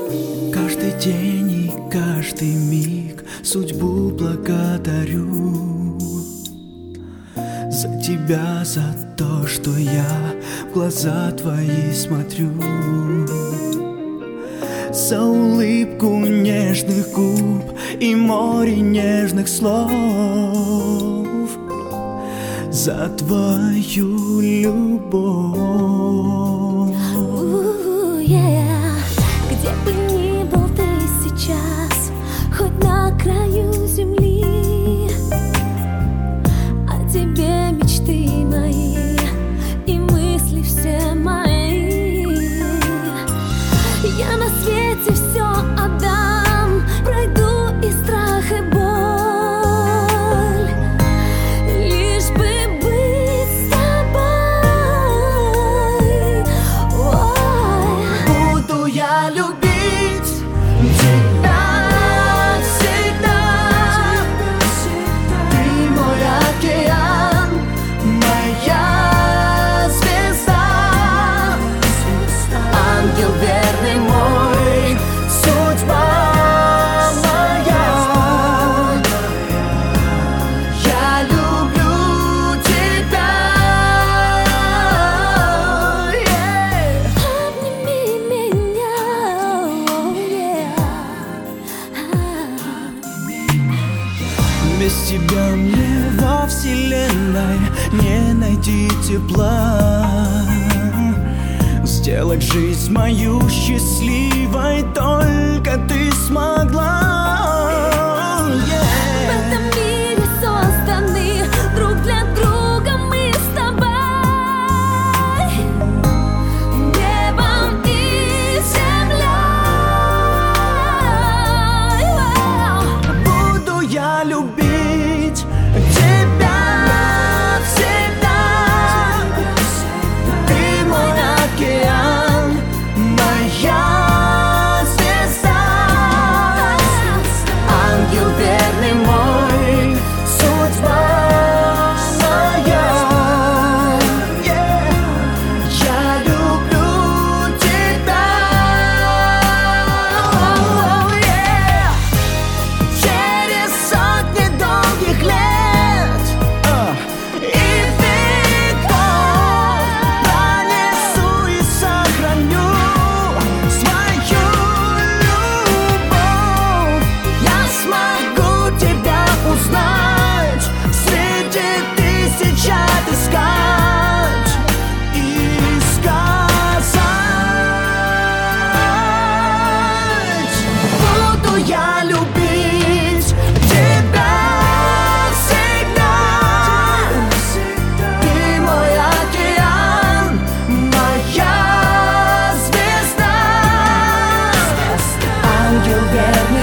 Каждый день и каждый миг судьбу благодарю за тебя, за то, что я в глаза твои смотрю, за улыбку нежных губ и море нежных слов, за твою любовь. Где бы ни был ты сейчас, хоть на краю земли, о тебе мечты мои и мысли все мои. Я на свете все отдам, пройду и страх, и боль, лишь бы быть с тобой. Буду я любить тебя всегда. Ты мой океан, моя звезда, ангел верный мой, судьба моя. Я люблю тебя. Обними меня, Без тебя мне во вселенной не найти тепла. Сделать жизнь мою счастливой только ты смогла. в этом мире созданы друг для друга мы с тобой, небом и землей. Буду я любить тебя всегда. Ты мой океан, моя звезда, ангел верный мой, судьба моя. Я люблю тебя. Через сотни долгих лет и веков пронесу и сохраню свою любовь. Я смогу тебя узнать, среди тысяч отыскать и сказать. Буду я любить тебя всегда. Ты мой океан, моя звезда, ангел верный